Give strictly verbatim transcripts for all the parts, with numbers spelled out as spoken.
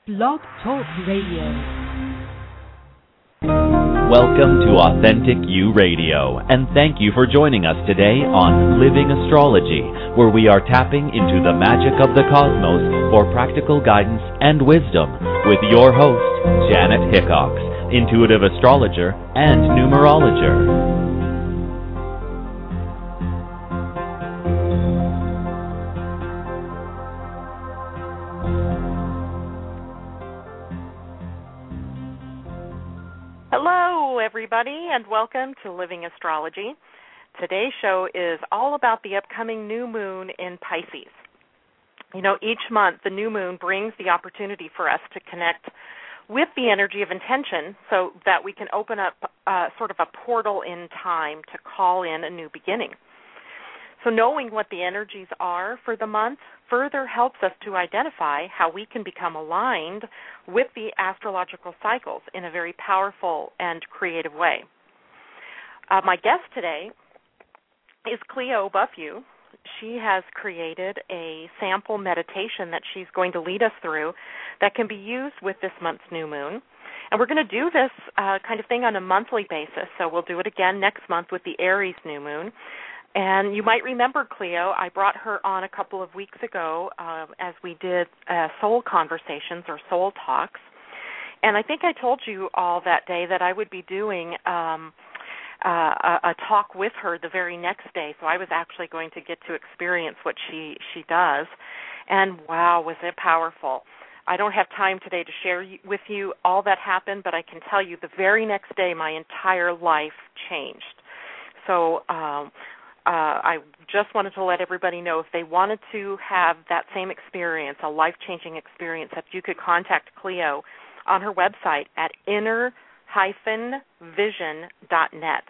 Blog Talk Radio. Welcome to Authentic You Radio, and thank you for joining us today on Living Astrology, where we are tapping into the magic of the cosmos for practical guidance and wisdom with your host, Janet Hickox, intuitive astrologer and numerologer. Hello, everybody, and welcome to Living Astrology. Today's show is all about the upcoming new moon in Pisces. You know, each month the new moon brings the opportunity for us to connect with the energy of intention so that we can open up uh, sort of a portal in time to call in a new beginning. So knowing what the energies are for the month further helps us to identify how we can become aligned with the astrological cycles in a very powerful and creative way. Uh, my guest today is Cleo Buffew. She has created a sample meditation that she's going to lead us through that can be used with this month's new moon. And we're going to do this uh, kind of thing on a monthly basis, so we'll do it again next month with the Aries new moon. And you might remember Cleo, I brought her on a couple of weeks ago uh, as we did uh, soul conversations or soul talks. And I think I told you all that day that I would be doing um, uh, a, a talk with her the very next day. So I was actually going to get to experience what she, she does. And wow, was it powerful. I don't have time today to share with you all that happened, but I can tell you the very next day my entire life changed. So um Uh, I just wanted to let everybody know if they wanted to have that same experience, a life-changing experience, that you could contact Cleo on her website at inner dash vision dot net.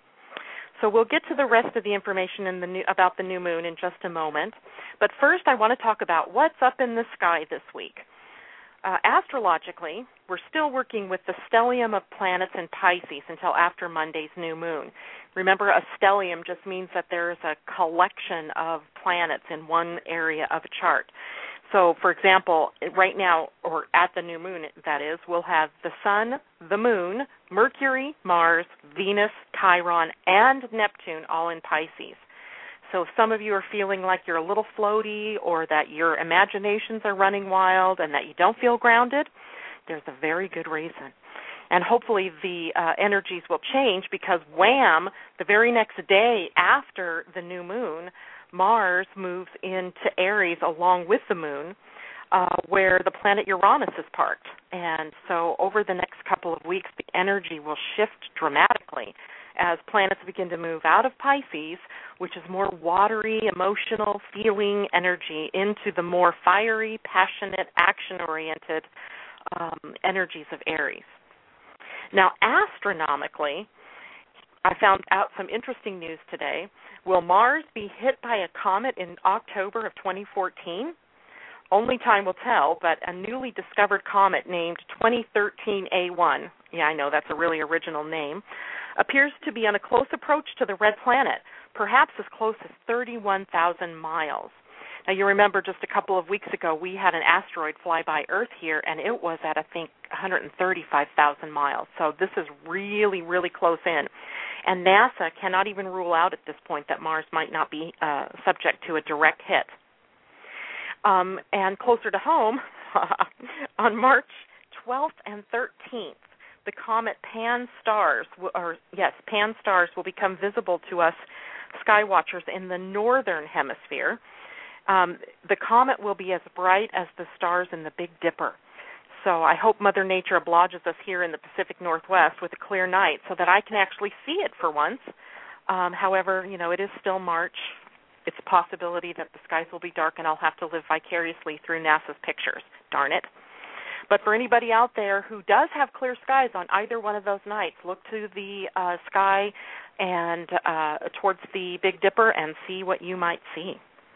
So we'll get to the rest of the information in the new, about the new moon in just a moment. But first I want to talk about what's up in the sky this week. Uh, astrologically, we're still working with the stellium of planets in Pisces until after Monday's new moon. Remember, a stellium just means that there's a collection of planets in one area of a chart. So, for example, right now, or at the new moon, that is, we'll have the Sun, the Moon, Mercury, Mars, Venus, Chiron, and Neptune all in Pisces. So if some of you are feeling like you're a little floaty or that your imaginations are running wild and that you don't feel grounded, there's a very good reason. And hopefully the uh, energies will change because wham, the very next day after the new moon, Mars moves into Aries along with the moon, uh, where the planet Uranus is parked. And so over the next couple of weeks, the energy will shift dramatically as planets begin to move out of Pisces, which is more watery, emotional, feeling energy, into the more fiery, passionate, action-oriented um, energies of Aries. Now, astronomically, I found out some interesting news today. Will Mars be hit by a comet in October of twenty fourteen? Only time will tell, but a newly discovered comet named twenty thirteen A one, yeah, I know that's a really original name, appears to be on a close approach to the red planet, perhaps as close as thirty-one thousand miles. Now, you remember just a couple of weeks ago we had an asteroid fly by Earth here, and it was at, I think, one hundred thirty-five thousand miles. So this is really, really close in. And NASA cannot even rule out at this point that Mars might not be uh, subject to a direct hit. Um, and closer to home, on March twelfth and thirteenth, the comet Pan-STARRS, or yes, Pan-STARRS will become visible to us skywatchers in the northern hemisphere. Um, the comet will be as bright as the stars in the Big Dipper. So I hope Mother Nature obliges us here in the Pacific Northwest with a clear night so that I can actually see it for once. Um, however, you know, it is still March. It's a possibility that the skies will be dark and I'll have to live vicariously through NASA's pictures. Darn it. But for anybody out there who does have clear skies on either one of those nights, look to the uh, sky and uh, towards the Big Dipper and see what you might see.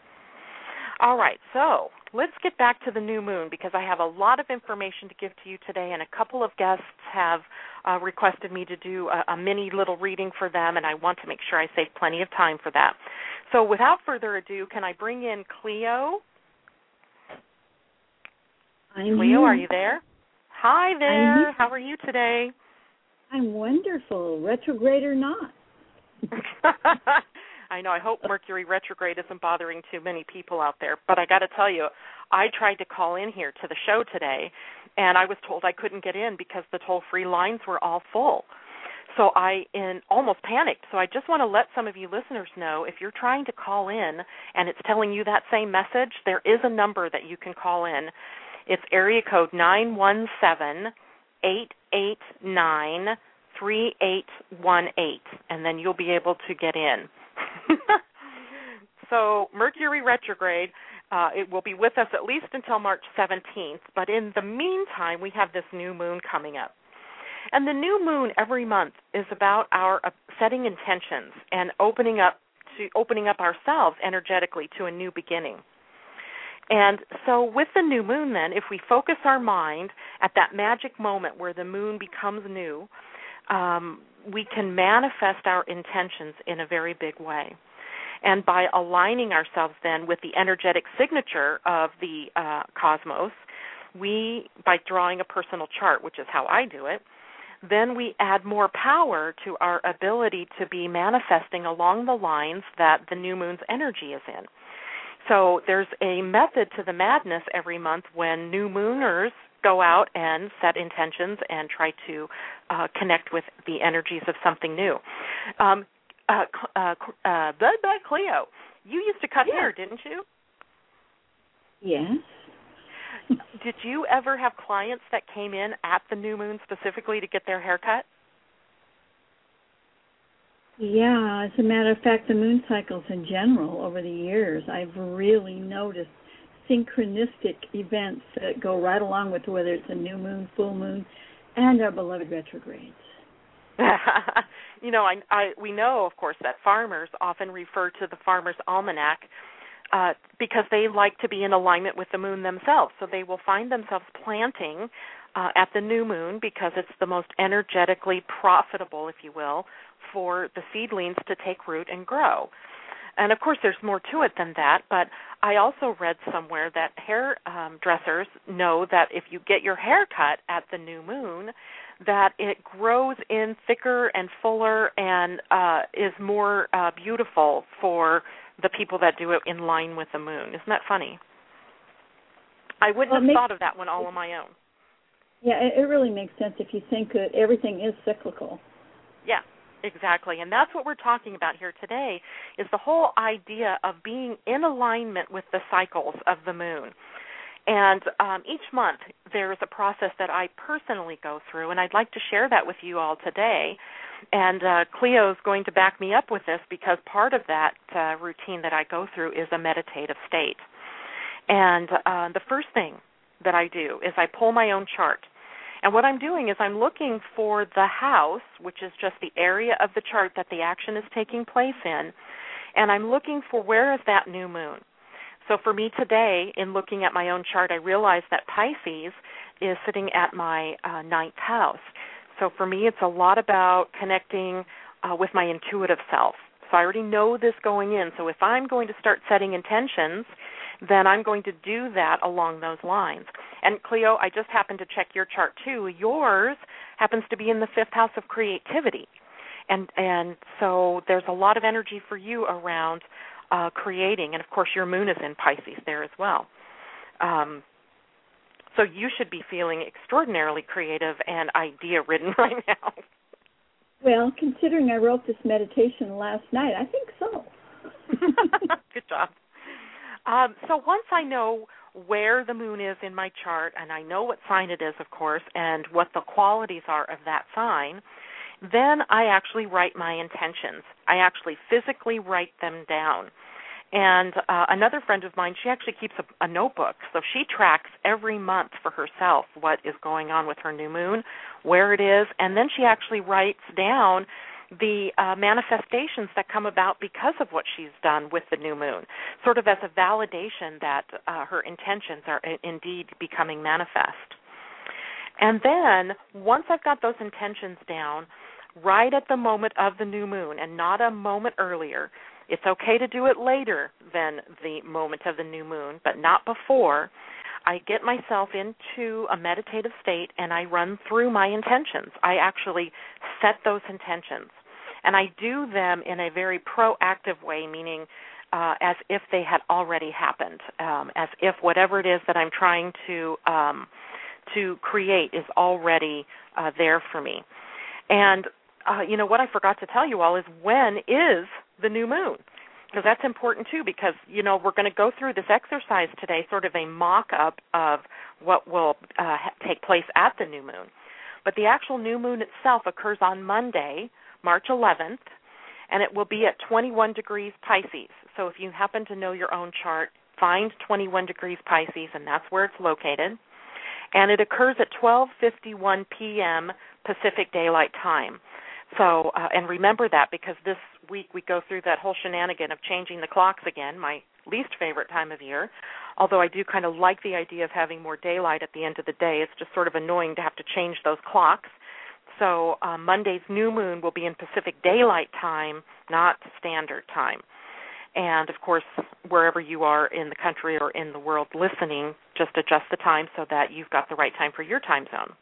All right, so let's get back to the new moon because I have a lot of information to give to you today, and a couple of guests have uh, requested me to do a, a mini little reading for them, and I want to make sure I save plenty of time for that. So without further ado, can I bring in Cleo? I'm Cleo, here. are you there? Hi there. I'm How are you today? I'm wonderful, retrograde or not. I know. I hope Mercury retrograde isn't bothering too many people out there. But I got to tell you, I tried to call in here to the show today, and I was told I couldn't get in because the toll-free lines were all full. So I in almost panicked. So I just want to let some of you listeners know, if you're trying to call in and it's telling you that same message, there is a number that you can call in. It's area code nine one seven, eight eight nine, three eight one eight, and then you'll be able to get in. So Mercury retrograde, uh, it will be with us at least until March seventeenth, but in the meantime, we have this new moon coming up. And the new moon every month is about our uh, setting intentions and opening up to opening up ourselves energetically to a new beginning. And so with the new moon then, if we focus our mind at that magic moment where the moon becomes new, um, we can manifest our intentions in a very big way. And by aligning ourselves then with the energetic signature of the uh, cosmos, we, by drawing a personal chart, which is how I do it, then we add more power to our ability to be manifesting along the lines that the new moon's energy is in. So there's a method to the madness every month when new mooners go out and set intentions and try to uh, connect with the energies of something new. Um, uh, uh, uh, Bud Bud Cleo, you used to cut Yeah. hair, didn't you? Yes. Did you ever have clients that came in at the new moon specifically to get their hair cut? Yeah, as a matter of fact, the moon cycles in general over the years, I've really noticed synchronistic events that go right along with whether it's a new moon, full moon, and our beloved retrogrades. You know, I, I, we know, of course, that farmers often refer to the Farmer's Almanac uh, because they like to be in alignment with the moon themselves. So they will find themselves planting uh, at the new moon because it's the most energetically profitable, if you will, for the seedlings to take root and grow. And, of course, there's more to it than that, but I also read somewhere that hair um, dressers know that if you get your hair cut at the new moon, that it grows in thicker and fuller and uh, is more uh, beautiful for the people that do it in line with the moon. Isn't that funny? I wouldn't Well, have makes, thought of that one all on my own. Yeah, it, it really makes sense if you think that everything is cyclical. Yeah. Exactly, and that's what we're talking about here today, is the whole idea of being in alignment with the cycles of the moon. And um, each month there's a process that I personally go through, and I'd like to share that with you all today. And uh, Cleo's going to back me up with this because part of that uh, routine that I go through is a meditative state. And uh, the first thing that I do is I pull my own chart. And what I'm doing is I'm looking for the house, which is just the area of the chart that the action is taking place in, and I'm looking for where is that new moon. So for me today, in looking at my own chart, I realized that Pisces is sitting at my uh, ninth house. So for me, it's a lot about connecting uh, with my intuitive self. So I already know this going in. So if I'm going to start setting intentions, then I'm going to do that along those lines. And Cleo, I just happened to check your chart too. Yours happens to be in the fifth house of creativity. And and so there's a lot of energy for you around uh, creating. And, of course, your moon is in Pisces there as well. Um, so you should be feeling extraordinarily creative and idea-ridden right now. Well, considering I wrote this meditation last night, I think so. Good job. Um, so once I know where the moon is in my chart, and I know what sign it is, of course, and what the qualities are of that sign, then I actually write my intentions. I actually physically write them down. And uh, another friend of mine, she actually keeps a, a notebook, so she tracks every month for herself what is going on with her new moon, where it is, and then she actually writes down the uh, manifestations that come about because of what she's done with the new moon, sort of as a validation that uh, her intentions are indeed becoming manifest. And then once I've got those intentions down, right at the moment of the new moon and not a moment earlier, it's okay to do it later than the moment of the new moon, but not before, I get myself into a meditative state and I run through my intentions. I actually set those intentions. And I do them in a very proactive way, meaning uh, as if they had already happened, um, as if whatever it is that I'm trying to um, to create is already uh, there for me. And, uh, you know, what I forgot to tell you all is when is the new moon? Because that's important, too, because, you know, we're going to go through this exercise today, sort of a mock-up of what will uh, take place at the new moon. But the actual new moon itself occurs on Monday, March eleventh, and it will be at twenty-one degrees Pisces. So if you happen to know your own chart, find twenty-one degrees Pisces, and that's where it's located. And it occurs at twelve fifty-one p.m. Pacific Daylight Time. So, uh, and remember that because this week we go through that whole shenanigan of changing the clocks again, my least favorite time of year, although I do kind of like the idea of having more daylight at the end of the day. It's just sort of annoying to have to change those clocks. So uh, Monday's new moon will be in Pacific Daylight Time, not Standard Time. And, of course, wherever you are in the country or in the world listening, just adjust the time so that you've got the right time for your time zone.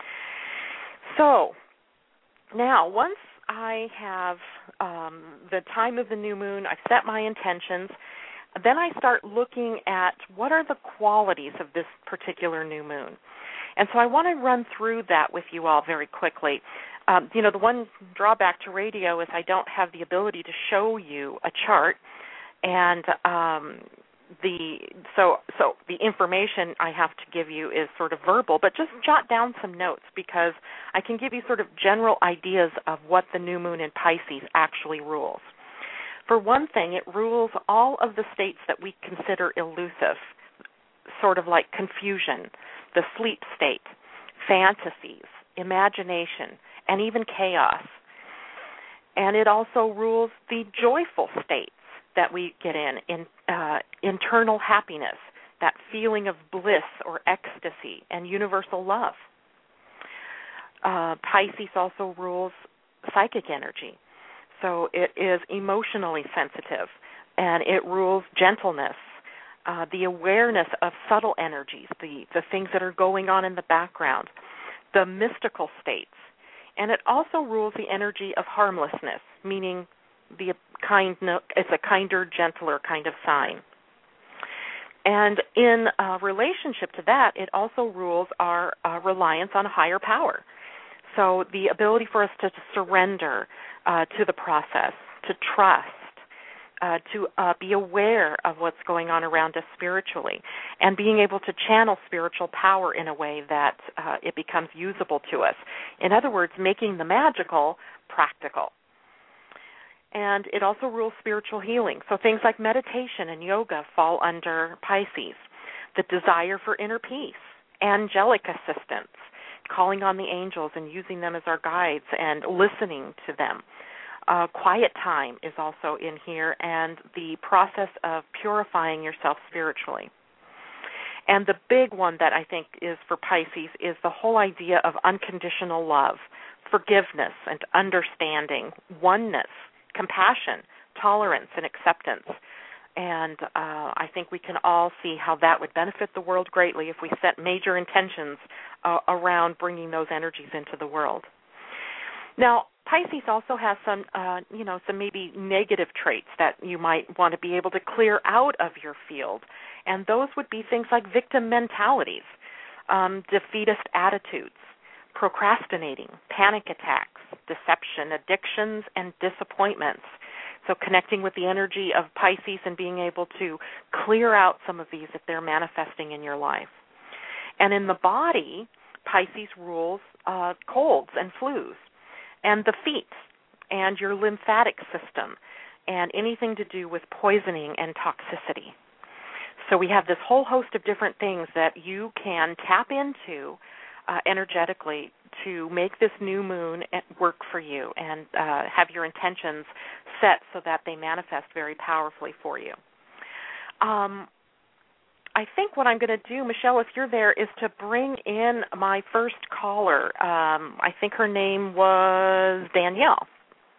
So now, once I have um, the time of the new moon, I've set my intentions, then I start looking at what are the qualities of this particular new moon. And so I want to run through that with you all very quickly. Um, you know, the one drawback to radio is I don't have the ability to show you a chart, and um, the so so the information I have to give you is sort of verbal, but just jot down some notes because I can give you sort of general ideas of what the new moon in Pisces actually rules. For one thing, it rules all of the states that we consider elusive, sort of like confusion, the sleep state, fantasies, imagination, and even chaos. And it also rules the joyful states that we get in, in uh, internal happiness, that feeling of bliss or ecstasy and universal love. Uh, Pisces also rules psychic energy. So it is emotionally sensitive, and it rules gentleness, uh, the awareness of subtle energies, the, the things that are going on in the background, the mystical states. And it also rules the energy of harmlessness, meaning the kind, it's a kinder, gentler kind of sign. And in uh, relationship to that, it also rules our uh, reliance on a higher power. So the ability for us to surrender uh, to the process, to trust, uh, to uh, be aware of what's going on around us spiritually, and being able to channel spiritual power in a way that uh, it becomes usable to us. In other words, making the magical practical. And it also rules spiritual healing. So things like meditation and yoga fall under Pisces. The desire for inner peace, angelic assistance, calling on the angels and using them as our guides and listening to them. Uh, quiet time is also in here, and the process of purifying yourself spiritually. And the big one that I think is for Pisces is the whole idea of unconditional love, forgiveness and understanding, oneness, compassion, tolerance, and acceptance. And uh, I think we can all see how that would benefit the world greatly if we set major intentions uh, around bringing those energies into the world. Now, Pisces also has some, uh, you know, some maybe negative traits that you might want to be able to clear out of your field, and those would be things like victim mentalities, um, defeatist attitudes, procrastinating, panic attacks, deception, addictions, and disappointments. So connecting with the energy of Pisces and being able to clear out some of these if they're manifesting in your life. And in the body, Pisces rules uh, colds and flus, and the feet, and your lymphatic system, and anything to do with poisoning and toxicity. So we have this whole host of different things that you can tap into uh, energetically to make this new moon work for you and uh, have your intentions set so that they manifest very powerfully for you. Um, I think what I'm going to do, Michelle, if you're there, is to bring in my first caller. Um, I think her name was Danielle.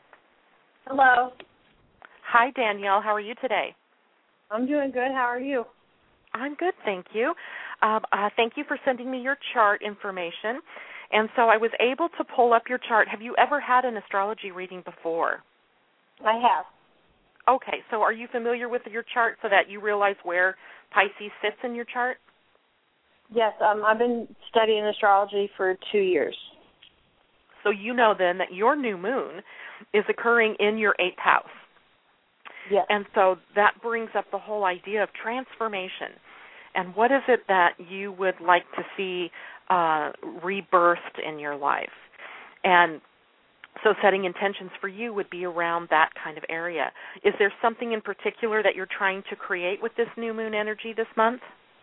Hello. Hi, Danielle. How are you today? I'm doing good. How are you? I'm good, thank you. Um, uh, thank you for sending me your chart information. And so I was able to pull up your chart. Have you ever had an astrology reading before? I have. Okay, so are you familiar with your chart so that you realize where Pisces sits in your chart? Yes, um, I've been studying astrology for two years. So you know then that your new moon is occurring in your eighth house. Yes. And so that brings up the whole idea of transformation. And what is it that you would like to see uh, rebirthed in your life? And so setting intentions for you would be around that kind of area. Is there something in particular that you're trying to create with this new moon energy this month?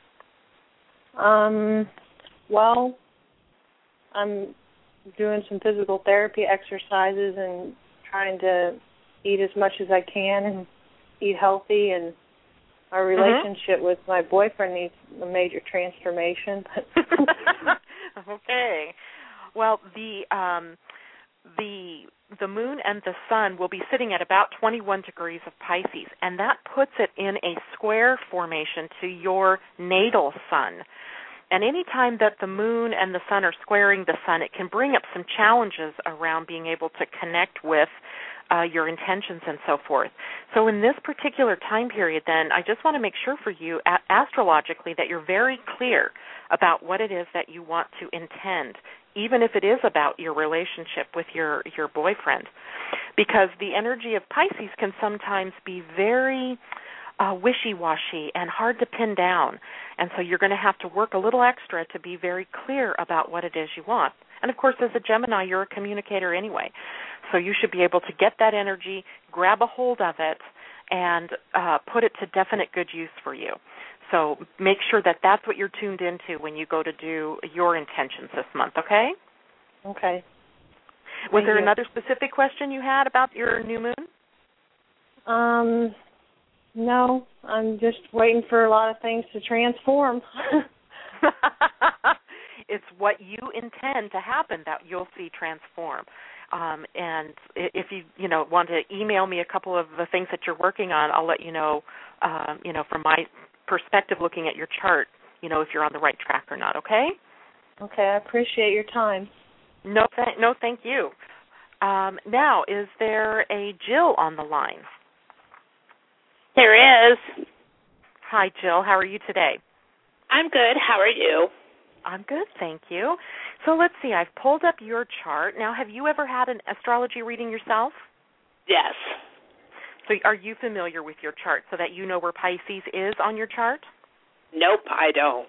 Um, well, I'm doing some physical therapy exercises and trying to eat as much as I can and eat healthy, and our relationship mm-hmm. with my boyfriend needs a major transformation. Okay. Well, the um, the the moon and the sun will be sitting at about twenty-one degrees of Pisces, and that puts it in a square formation to your natal sun. And any time that the moon and the sun are squaring the sun, it can bring up some challenges around being able to connect with uh, your intentions and so forth. So in this particular time period, then, I just want to make sure for you, a- astrologically, that you're very clear about what it is that you want to intend, even if it is about your relationship with your, your boyfriend. Because the energy of Pisces can sometimes be very Uh, wishy-washy and hard to pin down. And so you're going to have to work a little extra to be very clear about what it is you want. And, of course, as a Gemini, you're a communicator anyway. So you should be able to get that energy, grab a hold of it, and uh, put it to definite good use for you. So make sure that that's what you're tuned into when you go to do your intentions this month, okay? Okay. Was Thank there you. another specific question you had about your new moon? Um... No, I'm just waiting for a lot of things to transform. It's what you intend to happen that you'll see transform. Um, and if you, you know, want to email me a couple of the things that you're working on, I'll let you know, um, you know, from my perspective looking at your chart, you know, if you're on the right track or not, okay? Okay, I appreciate your time. No, th- no, thank you. Um, now, is there a Jill on the line? There is. Hi, Jill. How are you today? I'm good. How are you? I'm good, thank you. So let's see. I've pulled up your chart. Now, have you ever had an astrology reading yourself? Yes. So are you familiar with your chart so that you know where Pisces is on your chart? Nope, I don't.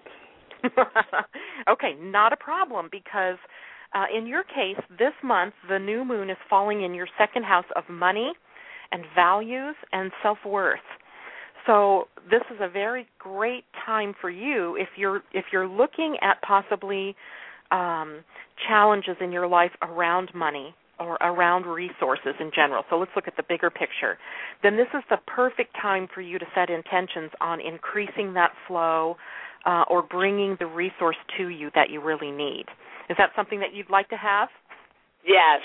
Okay, not a problem because uh, in your case, this month, the new moon is falling in your second house of money and values and self-worth. So this is a very great time for you if you're if you're looking at possibly um, challenges in your life around money or around resources in general. So let's look at the bigger picture. Then this is the perfect time for you to set intentions on increasing that flow uh, or bringing the resource to you that you really need. Is that something that you'd like to have? Yes.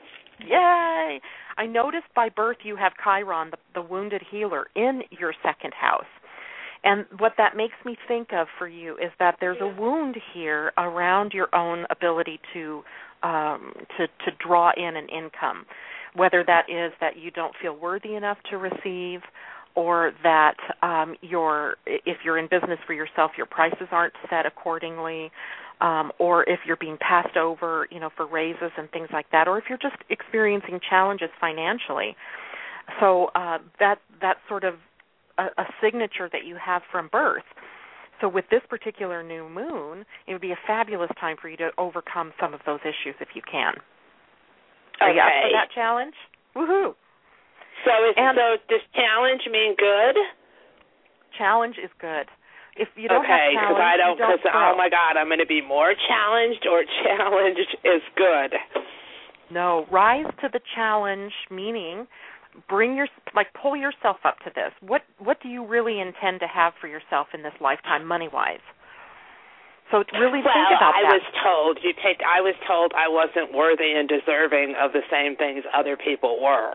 Yay! I noticed by birth you have Chiron, the, the wounded healer, in your second house. And what that makes me think of for you is that there's a wound here around your own ability to um, to, to draw in an income, whether that is that you don't feel worthy enough to receive, or that um, you're, if you're in business for yourself, your prices aren't set accordingly, um, or if you're being passed over, you know, for raises and things like that, or if you're just experiencing challenges financially. So uh, that that's sort of a, a signature that you have from birth. So with this particular new moon, it would be a fabulous time for you to overcome some of those issues if you can. Are you up for that challenge? Woohoo! So, is, and so does challenge mean good? Challenge is good. If you don't okay, have challenge, because I don't, because oh my God, I'm going to be more challenged, or challenge is good. No, rise to the challenge, meaning bring your, like, pull yourself up to this. What what do you really intend to have for yourself in this lifetime, money-wise? So really well, think about I that. was told you take. I was told I wasn't worthy and deserving of the same things other people were.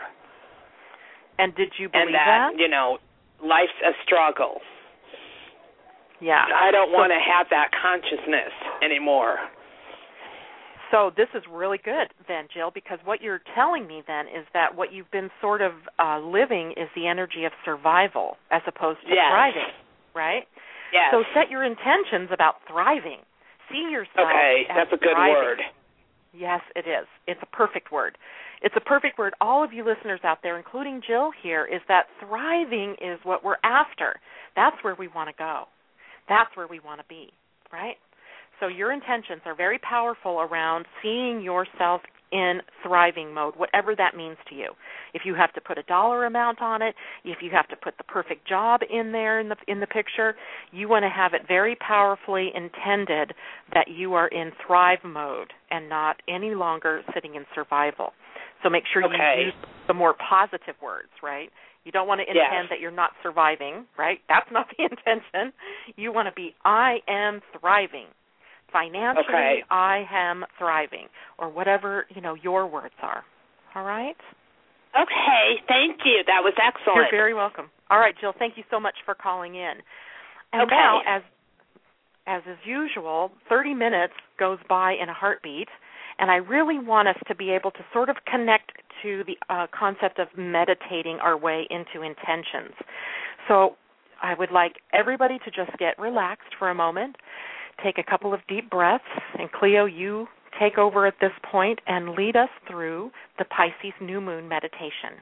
And did you believe and that, that? you know, life's a struggle. Yeah. I don't so, want to have that consciousness anymore. So this is really good then, Jill, because what you're telling me then is that what you've been sort of uh, living is the energy of survival as opposed to yes. thriving, right? Yes. So set your intentions about thriving. See yourself okay, as that's a good thriving. word. Yes, it is. It's a perfect word. It's a perfect word. All of you listeners out there, including Jill here, is that thriving is what we're after. That's where we want to go. That's where we want to be, right? So your intentions are very powerful around seeing yourself in thriving mode, whatever that means to you. If you have to put a dollar amount on it, if you have to put the perfect job in there in the in the picture, you want to have it very powerfully intended that you are in thrive mode and not any longer sitting in survival. So make sure okay. you use the more positive words, right? You don't want to intend yes. that you're not surviving, right? That's not the intention. You want to be, I am thriving. Financially, okay. I am thriving, or whatever, you know, your words are. All right? Okay, thank you. That was excellent. You're very welcome. All right, Jill, thank you so much for calling in. And okay. now, as as is usual, thirty minutes goes by in a heartbeat, and I really want us to be able to sort of connect to the uh, concept of meditating our way into intentions. So I would like everybody to just get relaxed for a moment. Take a couple of deep breaths, and Cleo, you take over at this point and lead us through the Pisces new moon meditation.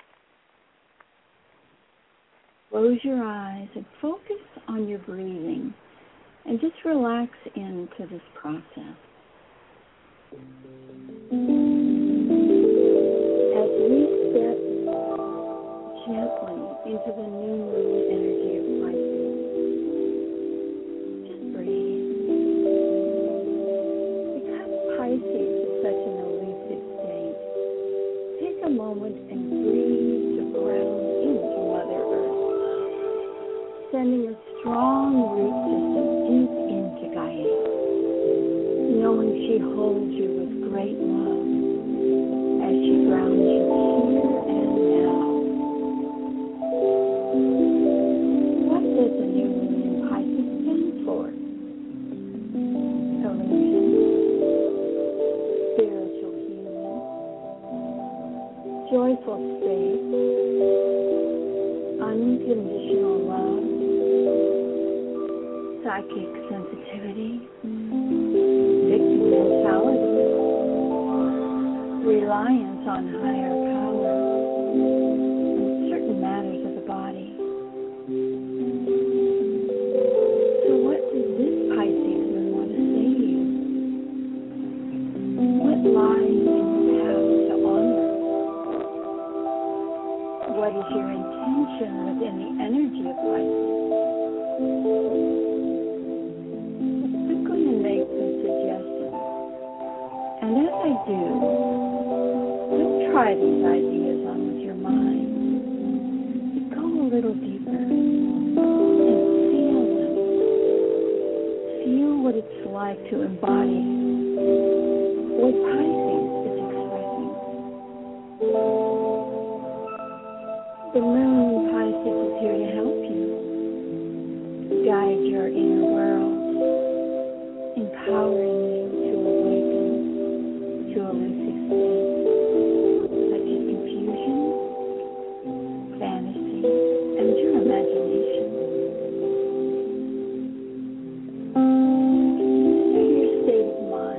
Close your eyes and focus on your breathing, and just relax into this process. As we step gently into the new moon energy of Pisces, just breathe. Pisces is such an elusive state. Take a moment and breathe to ground into Mother Earth, sending a strong root system deep into Gaia, knowing she holds you with great love as she grounds you here and now. What does the new moon in Pisces stand for? Illusion, spiritual healing, joyful state, unconditional love, psychic sensitivity, victim mentality, reliance on higher power, and certain matters of the body. So what does this Pisces moon want to say to you? What lies in your path to honor? What is your intention within the energy of Pisces? I'm going to make some suggestions. And as I do, don't try these ideas on with your mind. But go a little deeper and feel them. Feel what it's like to embody what Pisces is expressing. The moon in Pisces is here to help you, guide your inner world, empowering you to awaken to elusive states such as confusion, fantasy, and your imagination. Consider your state of mind.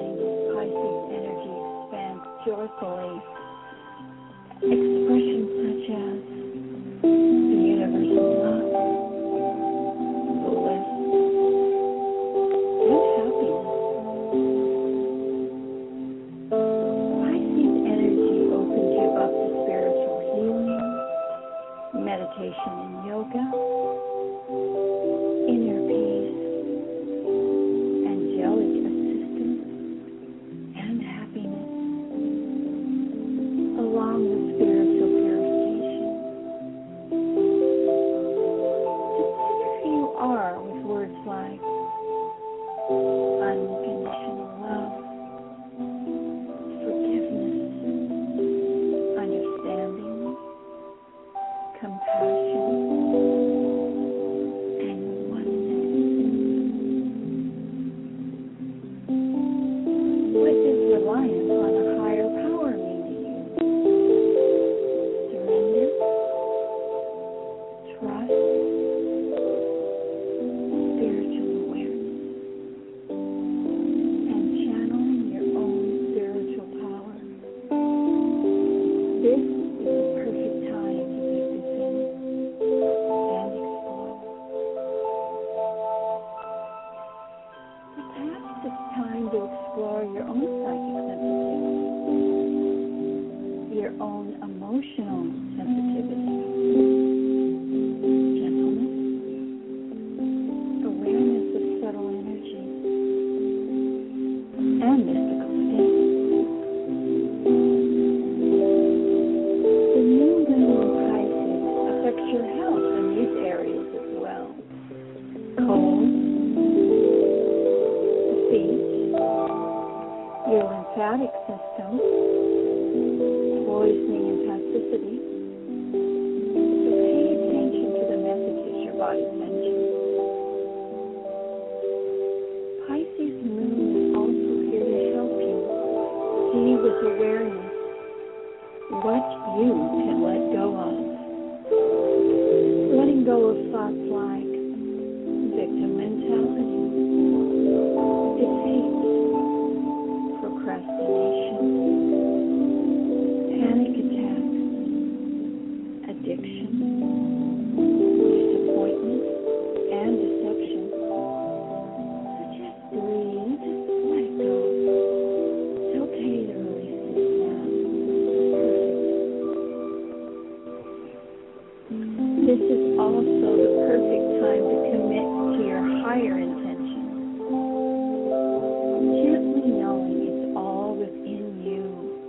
reliance on a higher power mean to you? Surrender, trust, spiritual awareness, and channeling your own spiritual power. This is the perfect time to take this in and explore. Perhaps it's time to explore your own psychic sensitivity, your own emotional sensitivity, gentleness, awareness of subtle energy, and mystical states. The new moon in Pisces affects your health in these areas as well. Cold, feet, your lymphatic system, poisoning and toxicity. So pay attention to the messages your body sends you. Pisces moon is also here to help you see with awareness what you can let go of. Letting go of thoughts like victim mentality, defeat, procrastination, panic attacks, addiction, disappointment, and deception. So just breathe, let it go. It's okay to release it now. Perfect. This is also the perfect time to commit to your higher intention. Gently knowing it's all within you.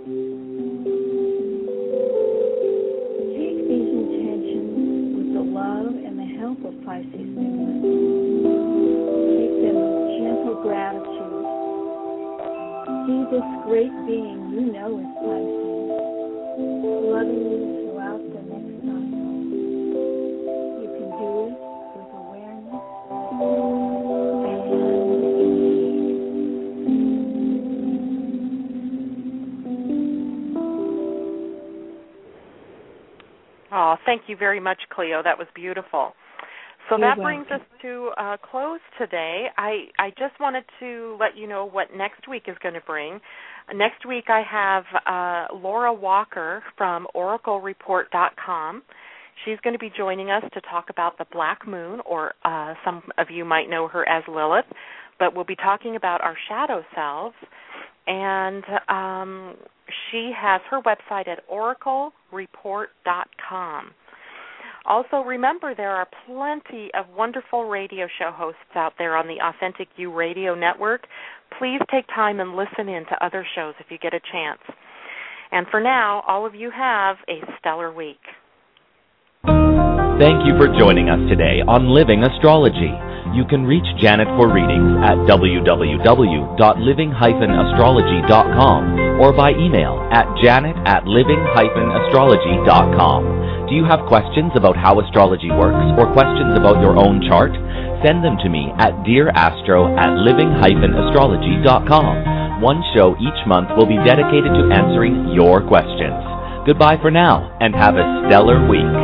Take these intentions with the love and the help of Pisces New Moon. Take them with gentle gratitude. See this great being you know is Pisces, loving you throughout the next cycle. You can do it with awareness and ease. Oh, thank you very much, Cleo. That was beautiful. So You're that welcome. brings us to a close today. I, I just wanted to let you know what next week is going to bring. Next week I have uh, Laura Walker from oracle report dot com. She's going to be joining us to talk about the Black Moon, or uh, some of you might know her as Lilith, but we'll be talking about our shadow selves. And um, she has her website at oracle report dot com. Also, remember, there are plenty of wonderful radio show hosts out there on the Authentic You Radio Network. Please take time and listen in to other shows if you get a chance. And for now, all of you have a stellar week. Thank you for joining us today on Living Astrology. You can reach Janet for readings at w w w dot living dash astrology dot com or by email at janet at living dash astrology dot com. Do you have questions about how astrology works or questions about your own chart? Send them to me at dearastro at living dash astrology dot com. One show each month will be dedicated to answering your questions. Goodbye for now, and have a stellar week.